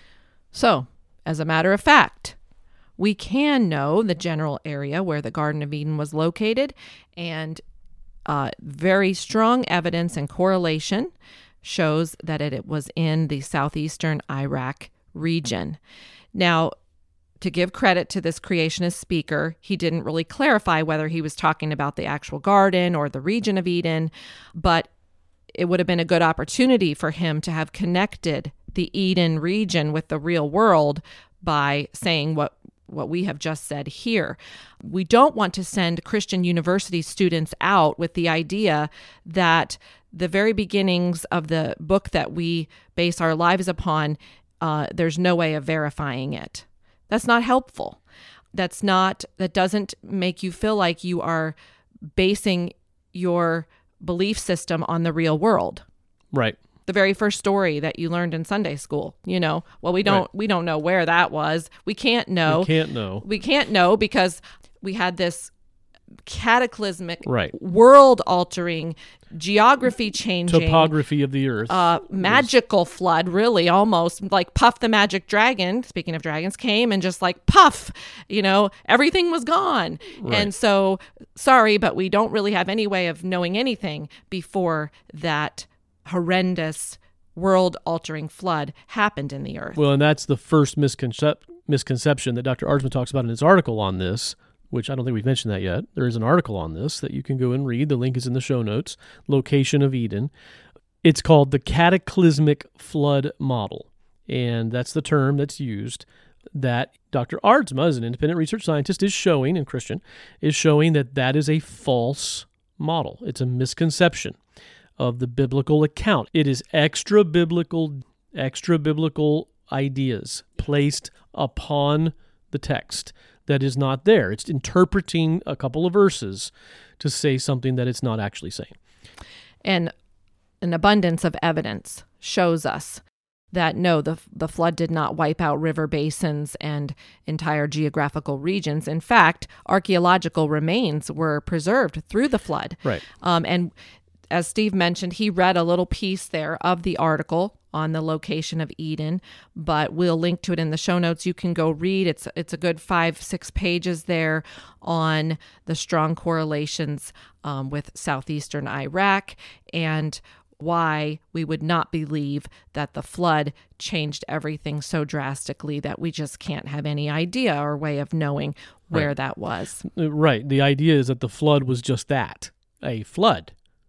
So, as a matter of fact, we can know the general area where the Garden of Eden was located, and uh, very strong evidence and correlation shows that it, it was in the southeastern Iraq region. Now, to give credit to this creationist speaker, he didn't really clarify whether he was talking about the actual garden or the region of Eden, but it would have been a good opportunity for him to have connected the Eden region with the real world by saying what what we have just said here. We don't want to send Christian university students out with the idea that the very beginnings of the book that we base our lives upon, uh, there's no way of verifying it. That's not helpful. That's not, that doesn't make you feel like you are basing your belief system on the real world. Right. The very first story that you learned in Sunday school, you know, well, we don't, right. we don't know where that was. We can't know. We can't know. We can't know because we had this cataclysmic, right. world-altering, geography-changing, topography of the earth, uh, magical was... flood, really, almost like Puff the Magic Dragon. Speaking of dragons, came and just like puff, you know, everything was gone. Right. And so, sorry, but we don't really have any way of knowing anything before that horrendous, world-altering flood happened in the earth. Well, and that's the first misconcep- misconception that Doctor Aardsma talks about in his article on this, which I don't think we've mentioned that yet. There is an article on this that you can go and read. The link is in the show notes. Location of Eden. It's called the cataclysmic flood model, and that's the term that's used that Doctor Aardsma, as an independent research scientist, is showing, and Christian, is showing that that is a false model. It's a misconception of the biblical account. It is extra biblical, extra biblical ideas placed upon the text that is not there. It's interpreting a couple of verses to say something that it's not actually saying. And an abundance of evidence shows us that no, the the flood did not wipe out river basins and entire geographical regions. In fact, archaeological remains were preserved through the flood. Right. Um, and as Steve mentioned, he read a little piece there of the article on the location of Eden, but we'll link to it in the show notes. You can go read. It's it's a good five, six pages there on the strong correlations um, with southeastern Iraq and why we would not believe that the flood changed everything so drastically that we just can't have any idea or way of knowing where right. that was. Right. The idea is that the flood was just that, a flood.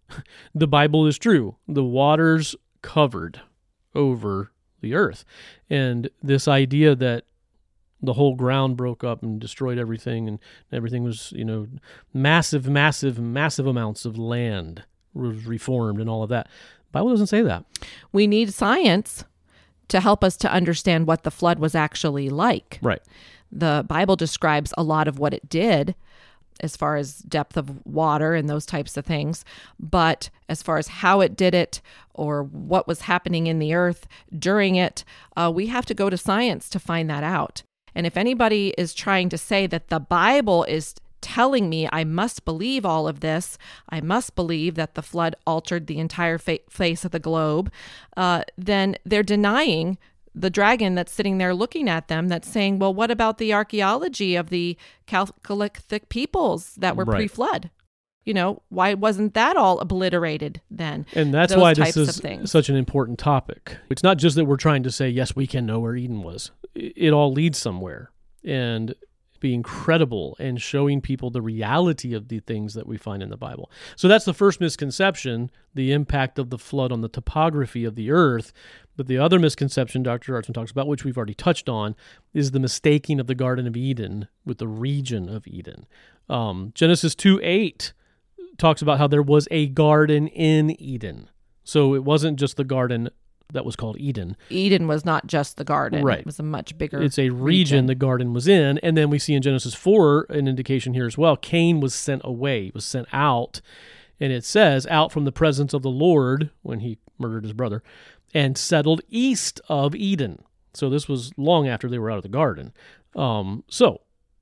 The Bible is true. The waters covered over the earth. And this idea that the whole ground broke up and destroyed everything and everything was, you know, massive, massive, massive amounts of land was reformed and all of that. The Bible doesn't say that. We need science to help us to understand what the flood was actually like. Right. The Bible describes a lot of what it did, as far as depth of water and those types of things. But as far as how it did it or what was happening in the earth during it, uh, we have to go to science to find that out. And if anybody is trying to say that the Bible is telling me I must believe all of this, I must believe that the flood altered the entire fa- face of the globe, uh, then they're denying the dragon that's sitting there looking at them that's saying, well, what about the archaeology of the Chalcolithic peoples that were Right. pre-flood? You know, why wasn't that all obliterated then? And that's Those why types this of is things. such an important topic. It's not just that we're trying to say, yes, we can know where Eden was. It all leads somewhere. And being credible and showing people the reality of the things that we find in the Bible. So that's the first misconception, the impact of the flood on the topography of the earth. But the other misconception Doctor Artzman talks about, which we've already touched on, is the mistaking of the Garden of Eden with the region of Eden. Um, Genesis two eight talks about how there was a garden in Eden. So it wasn't just the garden that was called Eden. Eden was not just the garden. Right. It was a much bigger It's a region, region. the garden was in. And then we see in Genesis four an indication here as well. Cain was sent away, was sent out. And it says, out from the presence of the Lord, when he murdered his brother, and settled east of Eden. So this was long after they were out of the garden. Um, so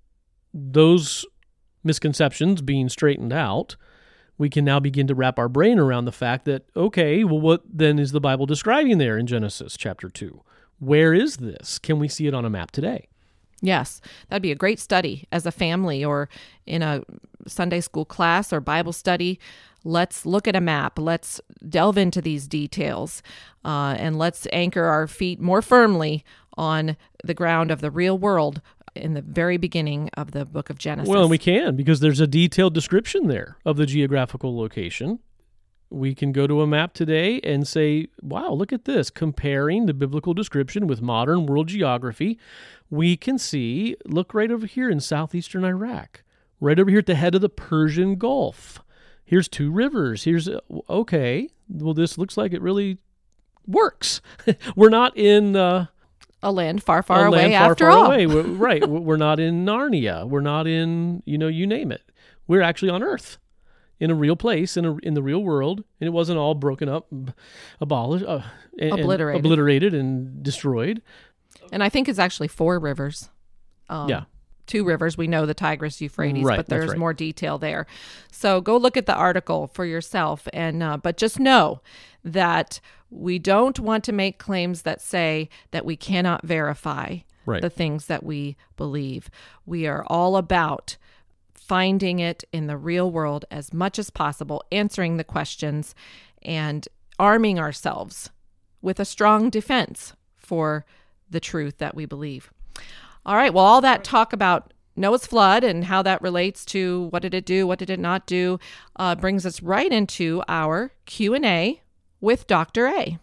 those misconceptions being straightened out, we can now begin to wrap our brain around the fact that, okay, well, what then is the Bible describing there in Genesis chapter two? Where is this? Can we see it on a map today? Yes, that'd be a great study as a family or in a Sunday school class or Bible study. Let's look at a map. Let's delve into these details, uh, and let's anchor our feet more firmly on the ground of the real world in the very beginning of the book of Genesis. Well, and we can, because there's a detailed description there of the geographical location. We can go to a map today and say, wow, look at this. Comparing the biblical description with modern world geography, we can see, look right over here in southeastern Iraq, right over here at the head of the Persian Gulf. Here's two rivers. Here's, okay, well, this looks like it really works. We're not in... Uh, a land far, far a away land far, after far all. Away. We're, right. We're not in Narnia. We're not in, you know, you name it. We're actually on Earth, in a real place, in a, in the real world, and it wasn't all broken up, abolished, uh, and, Obliterated. and obliterated and destroyed. And I think it's actually four rivers. Um, Yeah. Two rivers. We know the Tigris, Euphrates, Right, but that's there's right. more detail there. So go look at the article for yourself. And uh, but just know that we don't want to make claims that say that we cannot verify Right. the things that we believe. We are all about finding it in the real world as much as possible, answering the questions, and arming ourselves with a strong defense for the truth that we believe. All right, well, all that talk about Noah's flood and how that relates to what did it do, what did it not do, uh, brings us right into our Q and A with Doctor A.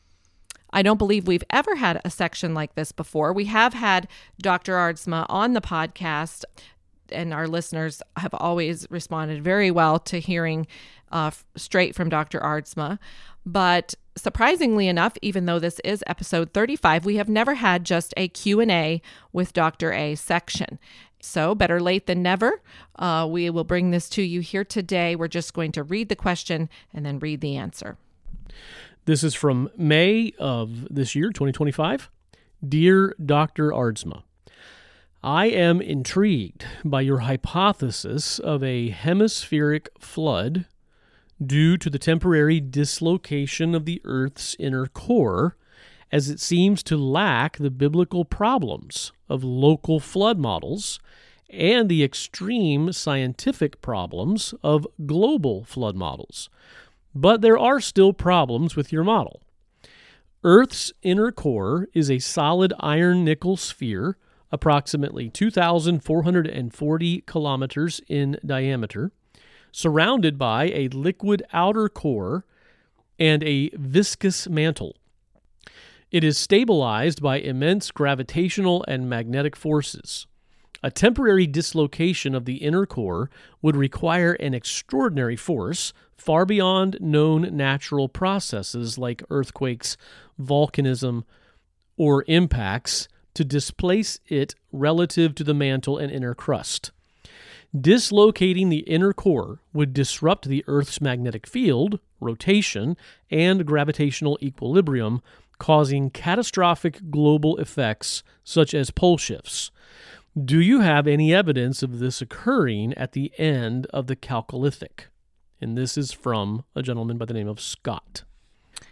I don't believe we've ever had a section like this before. We have had Doctor Artzma on the podcast, and our listeners have always responded very well to hearing uh, straight from Doctor Artzma. But surprisingly enough, even though this is episode thirty-five, we have never had just a Q and A with Doctor A section. So better late than never. Uh, we will bring this to you here today. We're just going to read the question and then read the answer. This is from May of this year, twenty twenty-five. Dear Doctor Artzma, I am intrigued by your hypothesis of a hemispheric flood due to the temporary dislocation of the Earth's inner core, as it seems to lack the biblical problems of local flood models and the extreme scientific problems of global flood models. But there are still problems with your model. Earth's inner core is a solid iron-nickel sphere, approximately two thousand four hundred forty kilometers in diameter, surrounded by a liquid outer core and a viscous mantle. It is stabilized by immense gravitational and magnetic forces. A temporary dislocation of the inner core would require an extraordinary force far beyond known natural processes like earthquakes, volcanism, or impacts to displace it relative to the mantle and inner crust. Dislocating the inner core would disrupt the Earth's magnetic field, rotation, and gravitational equilibrium, causing catastrophic global effects such as pole shifts. Do you have any evidence of this occurring at the end of the Chalcolithic? And this is from a gentleman by the name of Scott.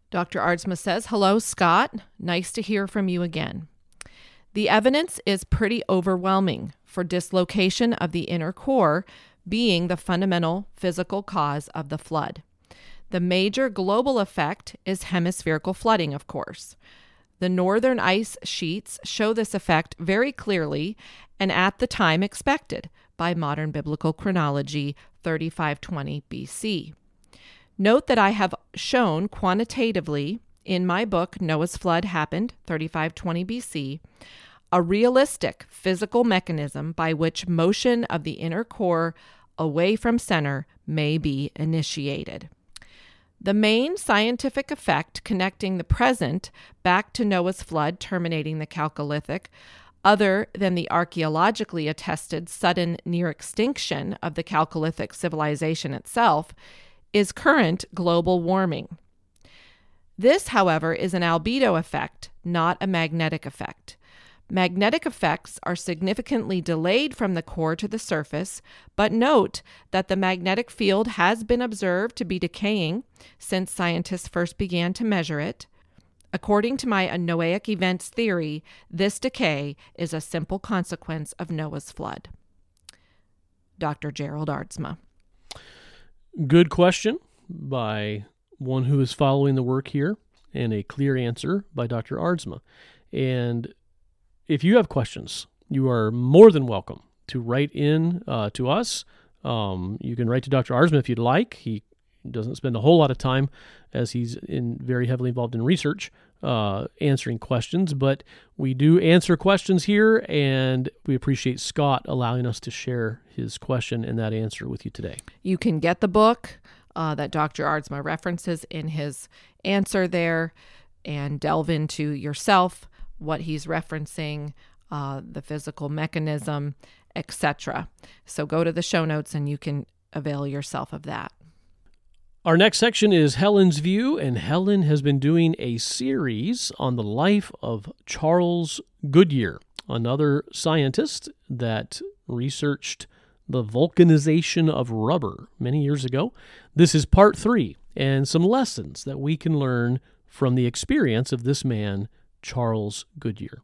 Doctor Aardsma says, "Hello, Scott. Nice to hear from you again. The evidence is pretty overwhelming for dislocation of the inner core being the fundamental physical cause of the flood. The major global effect is hemispherical flooding, of course. The northern ice sheets show this effect very clearly and at the time expected by modern biblical chronology, thirty-five twenty B C. Note that I have shown quantitatively in my book, Noah's Flood Happened, thirty-five twenty B C, a realistic physical mechanism by which motion of the inner core away from center may be initiated. The main scientific effect connecting the present back to Noah's flood terminating the Chalcolithic, other than the archaeologically attested sudden near extinction of the Chalcolithic civilization itself, is current global warming. This, however, is an albedo effect, not a magnetic effect. Magnetic effects are significantly delayed from the core to the surface, but note that the magnetic field has been observed to be decaying since scientists first began to measure it. According to my Noahic events theory, this decay is a simple consequence of Noah's flood." Doctor Gerald Aardsma. Good question by one who is following the work here, and a clear answer by Doctor Aardsma. And if you have questions, you are more than welcome to write in uh, to us. Um, you can write to Doctor Aardsma if you'd like. He doesn't spend a whole lot of time, as he's in very heavily involved in research, uh, answering questions, but we do answer questions here, and we appreciate Scott allowing us to share his question and that answer with you today. You can get the book uh, that Doctor Aardsma references in his answer there and delve into yourself what he's referencing, uh, the physical mechanism, et cetera. So go to the show notes and you can avail yourself of that. Our next section is Helen's View, and Helen has been doing a series on the life of Charles Goodyear, another scientist that researched the vulcanization of rubber many years ago. This is part three, and some lessons that we can learn from the experience of this man, Charles Goodyear.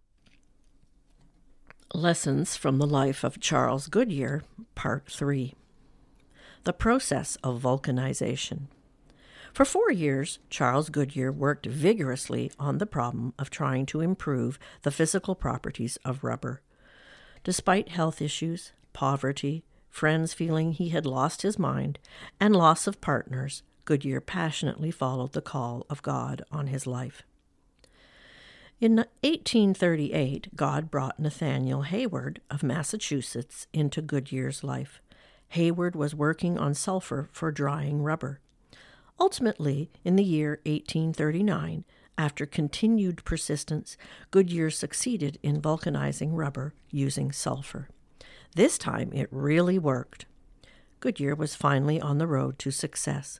Lessons from the Life of Charles Goodyear, Part three. The Process of Vulcanization. For four years, Charles Goodyear worked vigorously on the problem of trying to improve the physical properties of rubber. Despite health issues, poverty, friends feeling he had lost his mind, and loss of partners, Goodyear passionately followed the call of God on his life. In eighteen thirty-eight, God brought Nathaniel Hayward of Massachusetts into Goodyear's life. Hayward was working on sulfur for drying rubber. Ultimately, in the year eighteen thirty-nine, after continued persistence, Goodyear succeeded in vulcanizing rubber using sulfur. This time it really worked. Goodyear was finally on the road to success.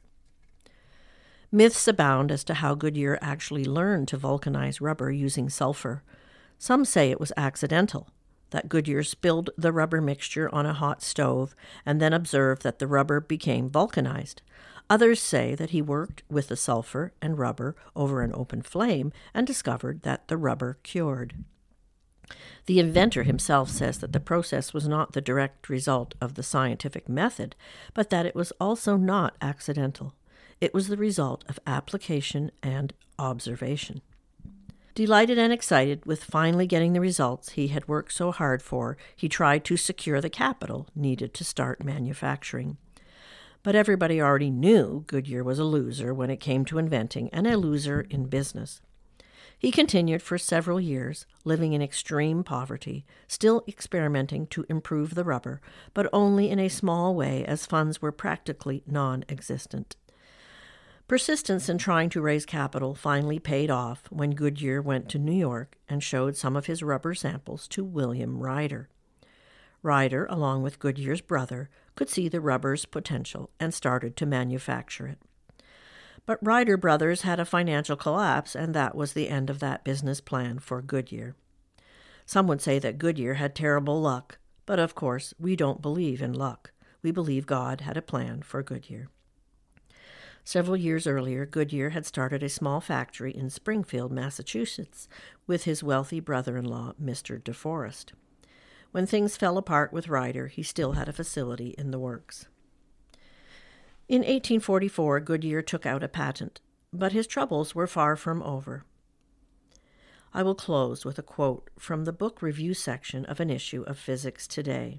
Myths abound as to how Goodyear actually learned to vulcanize rubber using sulfur. Some say it was accidental, that Goodyear spilled the rubber mixture on a hot stove and then observed that the rubber became vulcanized. Others say that he worked with the sulfur and rubber over an open flame and discovered that the rubber cured. The inventor himself says that the process was not the direct result of the scientific method, but that it was also not accidental. It was the result of application and observation. Delighted and excited with finally getting the results he had worked so hard for, he tried to secure the capital needed to start manufacturing. But everybody already knew Goodyear was a loser when it came to inventing, and a loser in business. He continued for several years, living in extreme poverty, still experimenting to improve the rubber, but only in a small way as funds were practically non-existent. Persistence in trying to raise capital finally paid off when Goodyear went to New York and showed some of his rubber samples to William Ryder. Ryder, along with Goodyear's brother, could see the rubber's potential and started to manufacture it. But Ryder Brothers had a financial collapse, and that was the end of that business plan for Goodyear. Some would say that Goodyear had terrible luck, but of course we don't believe in luck. We believe God had a plan for Goodyear. Several years earlier, Goodyear had started a small factory in Springfield, Massachusetts, with his wealthy brother-in-law, Mister DeForest. When things fell apart with Ryder, he still had a facility in the works. In eighteen forty-four, Goodyear took out a patent, but his troubles were far from over. I will close with a quote from the book review section of an issue of Physics Today.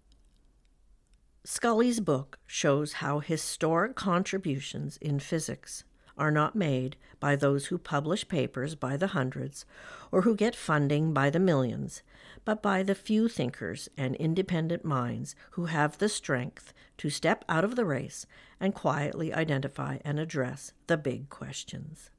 Scully's book shows how historic contributions in physics are not made by those who publish papers by the hundreds or who get funding by the millions, but by the few thinkers and independent minds who have the strength to step out of the race and quietly identify and address the big questions.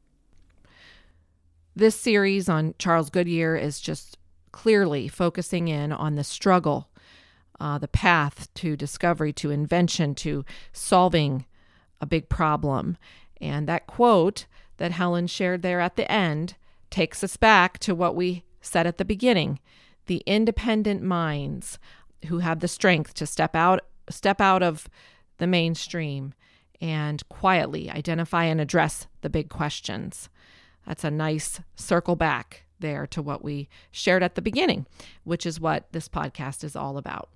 This series on Charles Goodyear is just clearly focusing in on the struggle, uh, the path to discovery, to invention, to solving a big problem. And that quote that Helen shared there at the end takes us back to what we said at the beginning. The independent minds who have the strength to step out, step out of the mainstream and quietly identify and address the big questions. That's a nice circle back there to what we shared at the beginning, which is what this podcast is all about.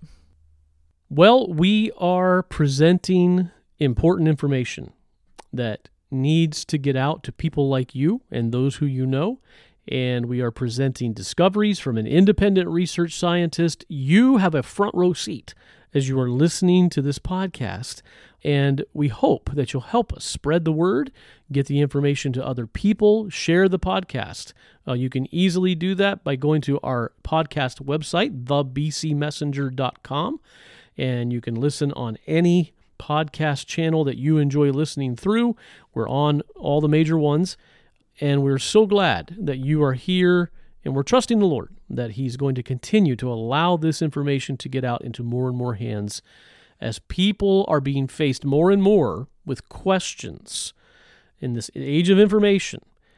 Well, we are presenting important information that needs to get out to people like you and those who you know. And we are presenting discoveries from an independent research scientist. You have a front row seat as you are listening to this podcast. And we hope that you'll help us spread the word, get the information to other people, share the podcast. Uh, you can easily do that by going to our podcast website, the b c messenger dot com. And you can listen on any podcast channel that you enjoy listening through. We're on all the major ones. And we're so glad that you are here, and we're trusting the Lord that He's going to continue to allow this information to get out into more and more hands as people are being faced more and more with questions in this age of information,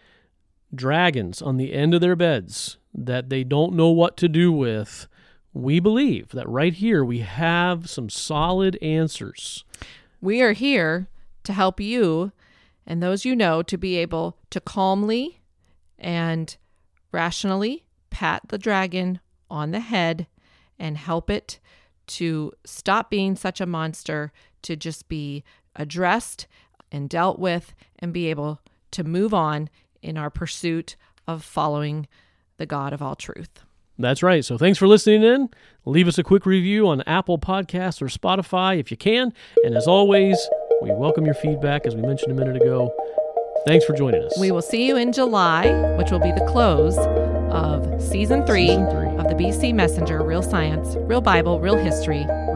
dragons on the end of their beds that they don't know what to do with. We believe that right here we have some solid answers. We are here to help you and those you know to be able to calmly and rationally pat the dragon on the head and help it to stop being such a monster, to just be addressed and dealt with and be able to move on in our pursuit of following the God of all truth. That's right. So thanks for listening in. Leave us a quick review on Apple Podcasts or Spotify if you can. And as always, we welcome your feedback, as we mentioned a minute ago. Thanks for joining us. We will see you in July, which will be the close of season three, Season three. of the B C Messenger, Real Science, Real Bible, Real History,